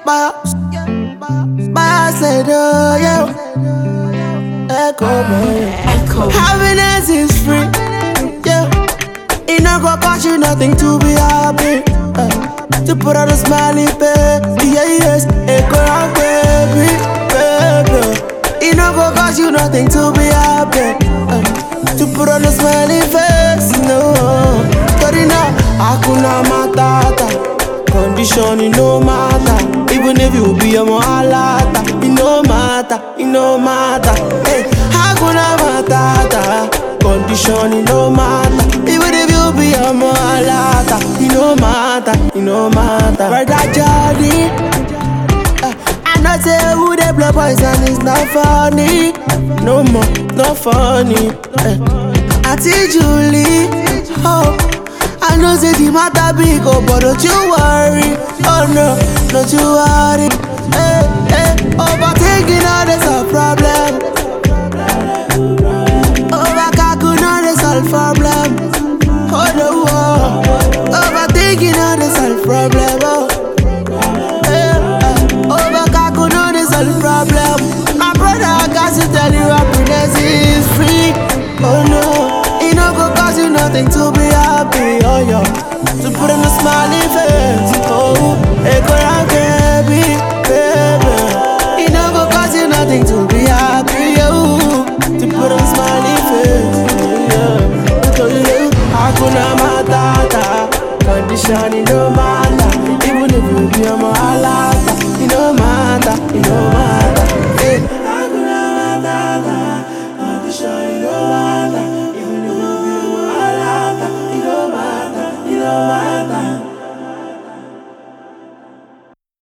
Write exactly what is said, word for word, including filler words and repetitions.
Baya, baya said, oh, yeah. Echo, boy. Echo. Happiness is free, yeah. It not gonna cost you nothing to be happy. Uh, to put on a smiley face, yeah, yes. Echo, baby, baby. It not gonna cost you nothing to be happy. Uh, to put on a smiley face, no. Torina, Hakuna Matata. Condition, it no matter. Even if you be a malata, it no matter, it no matter. Hey, Hakuna Matata. Condition, it no matter. Even if you be a malata, it no matter, it no matter. Right, that journey. Uh, I not say who they blow poison is not funny. No more, not funny. Uh, Auntie Julie, oh. I know say the matter big, oh, but don't you worry. Oh no, don't you worry. Hey, hey, overthinking all is a problem. Overcalculating all is a problem. Oh no, oh. Overthinking all is a problem. Oh, hey, hey, overcalculating all is a problem. My brother, I got to tell you, happiness is free. Oh no, it no go cost you nothing to be happy. Oh yeah, to put on a smiley face. Oh, echo round baby, baby. It no go cost you nothing to be happy. Oh, to put on a smiley face. Yeah, so you, Hakuna Matata. Condition it no matter. Even if you be a malata.